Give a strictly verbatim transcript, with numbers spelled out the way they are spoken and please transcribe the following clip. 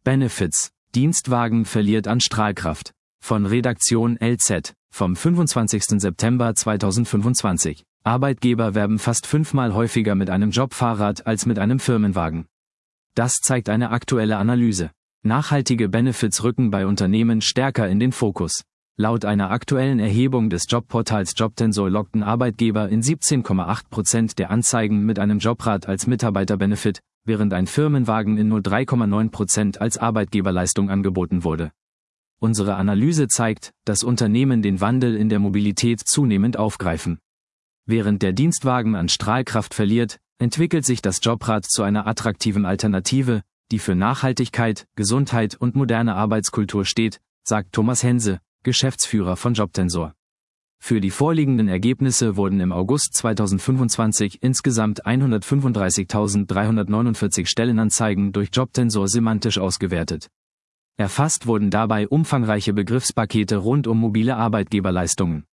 Benefits. Dienstwagen verliert an Strahlkraft. Von Redaktion L Z, vom fünfundzwanzigsten September zweitausendfünfundzwanzig. Arbeitgeber werben fast fünfmal häufiger mit einem Jobfahrrad als mit einem Firmenwagen. Das zeigt eine aktuelle Analyse. Nachhaltige Benefits rücken bei Unternehmen stärker in den Fokus. Laut einer aktuellen Erhebung des Jobportals Jobtensor lockten Arbeitgeber in siebzehn Komma acht Prozent der Anzeigen mit einem Jobrad als Mitarbeiterbenefit, während ein Firmenwagen in nur drei Komma neun Prozent als Arbeitgeberleistung angeboten wurde. Unsere Analyse zeigt, dass Unternehmen den Wandel in der Mobilität zunehmend aufgreifen. Während der Dienstwagen an Strahlkraft verliert, entwickelt sich das Jobrad zu einer attraktiven Alternative, die für Nachhaltigkeit, Gesundheit und moderne Arbeitskultur steht, sagt Thomas Hense, Geschäftsführer von Jobtensor. Für die vorliegenden Ergebnisse wurden im August zweitausendfünfundzwanzig insgesamt hundertfünfunddreißigtausenddreihundertneunundvierzig Stellenanzeigen durch Jobtensor semantisch ausgewertet. Erfasst wurden dabei umfangreiche Begriffspakete rund um mobile Arbeitgeberleistungen.